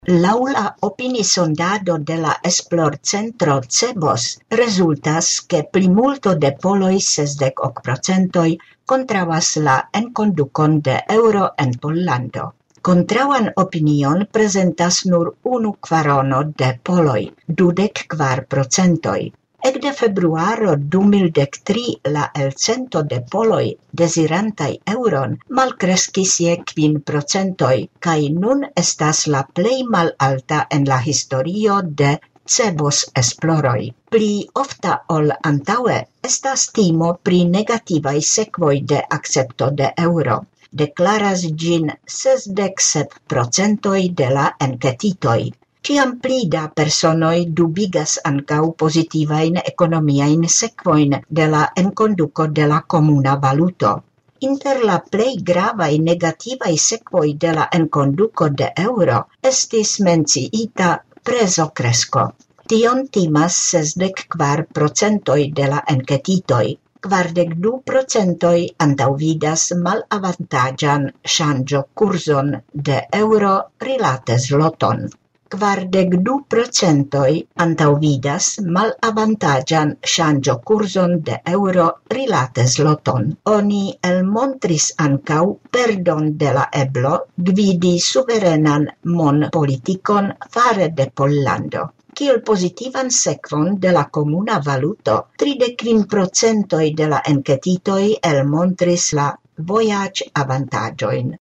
Laŭ la opinisondado de la esplorcentro CEBOS rezultas, ke plimulto de poloj 60% kontraŭas la enkondukon de euro en Pollando. Kontraŭan opinion prezentas nur 1/4 de poloj, 24%. Ekde februaro 2013 la elcento de poloj dezirantaj euron malkreskis je 5% kaj nun estas la plej malalta en la historio de CEBOS esploroj. Pli ofta ol antaŭe estas timo pri negativaj sekvoj de akcepto de euro. Deklaras ĝin 67% de la enketitoj. Ciam pli da personoj dubigas ankaŭ pozitivajn ekonomiajn sekvojn de la enkonduko de la komuna valuto. Inter la plej gravaj negativaj sekvoj de la enkonduko de euro estis menciita prezokresko. Tion timas 64% de la enketitoj. 42% antaŭvidas malavantaĝan ŝanĝokurzon de euro rilate zloton. 42% antaŭvidas malavantaĝan ŝanĝokurzon de euro rilate zloton. Oni elmontris ankaŭ perdon de la eblo gvidi suverenan monpolitikon fare de Pollando. Kiel pozitivan sekvon de la komuna valuto, 35% de la enketitoj elmontris la vojaĝavantaĝojn.